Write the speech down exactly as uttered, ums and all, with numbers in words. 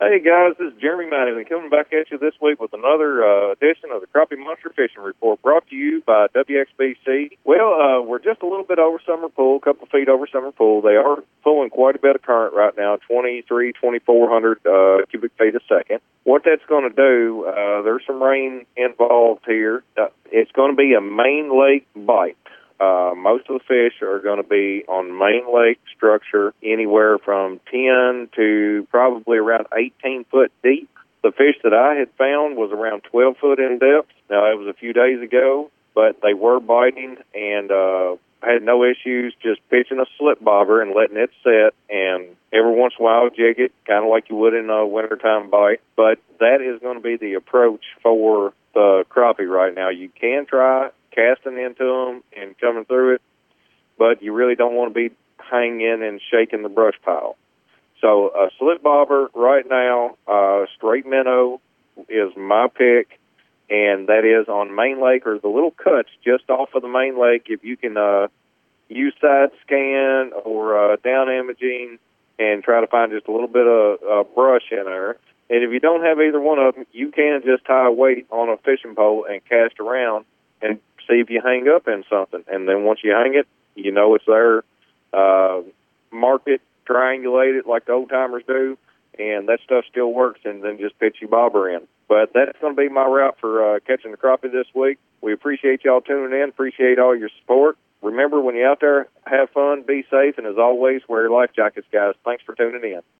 Hey guys, this is Jeremy Mattingly coming back at you this week with another uh, edition of the Crappie Monster Fishing Report, brought to you by W X B C. Well, uh, we're just a little bit over summer pool, a couple of feet over summer pool. They are pulling quite a bit of current right now, twenty-three, twenty-four hundred uh, cubic feet a second. What that's going to do, uh, there's some rain involved here. Uh, it's going to be a main lake bite. Uh, most of the fish are going to be on main lake structure, anywhere from ten to probably around eighteen foot deep. The fish that I had found was around twelve foot in depth. Now, it was a few days ago, but they were biting and uh, had no issues just pitching a slip bobber and letting it set, and every once in a while jig it, kind of like you would in a wintertime bite. But that is going to be the approach for the crappie right now. You can try casting into them and coming through it, but you really don't want to be hanging and shaking the brush pile. So a slip bobber right now, uh, straight minnow is my pick, and that is on main lake or the little cuts just off of the main lake. If you can uh, use side scan or uh, down imaging and try to find just a little bit of uh, brush in there. And if you don't have either one of them, you can just tie a weight on a fishing pole and cast around and see if you hang up in something. And then once you hang it, you know it's there. Uh, mark it, triangulate it like the old-timers do, and that stuff still works, and then just pitch your bobber in. But that's going to be my route for uh, catching the crappie this week. We appreciate y'all tuning in, appreciate all your support. Remember, when you're out there, have fun, be safe, and as always, wear your life jackets, guys. Thanks for tuning in.